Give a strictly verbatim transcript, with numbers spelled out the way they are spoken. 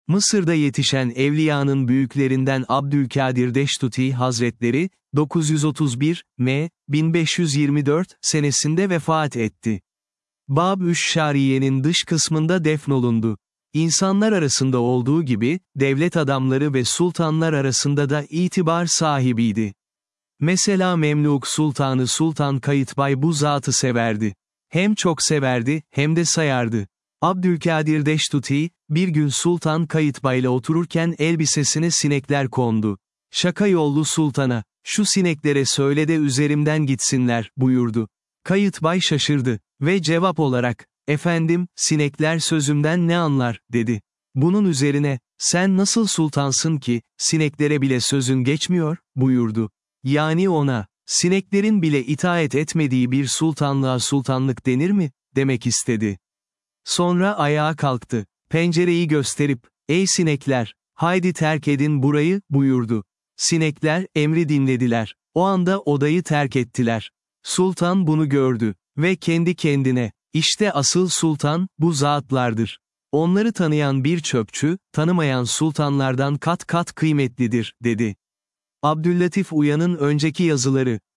Mısır'da yetişen evliyanın büyüklerinden Abdülkadir Deştuti Hazretleri, dokuz yüz otuz bir M bin beş yüz yirmi dört senesinde vefat etti. Bab-üş Şariye'nin dış kısmında defnolundu. İnsanlar arasında olduğu gibi, devlet adamları ve sultanlar arasında da itibar sahibiydi. Mesela Memluk Sultanı Sultan Kayıtbay bu zatı severdi. Hem çok severdi, hem de sayardı. Abdülkadir Deştuti, bir gün Sultan Kayıtbay'la otururken elbisesine sinekler kondu. "Şaka yollu sultana, şu sineklere söyle de üzerimden gitsinler," buyurdu. Kayıtbay şaşırdı ve cevap olarak, "Efendim, sinekler sözümden ne anlar," dedi. Bunun üzerine, "Sen nasıl sultansın ki, sineklere bile sözün geçmiyor," buyurdu. Yani ona, sineklerin bile itaat etmediği bir sultanlığa sultanlık denir mi, demek istedi. Sonra ayağa kalktı. Pencereyi gösterip, "Ey sinekler, haydi terk edin burayı," buyurdu. Sinekler, emri dinlediler. O anda odayı terk ettiler. Sultan bunu gördü ve kendi kendine, "İşte asıl sultan, bu zatlardır. Onları tanıyan bir çöpçü, tanımayan sultanlardan kat kat kıymetlidir," dedi. Abdüllatif Uyan'ın önceki yazıları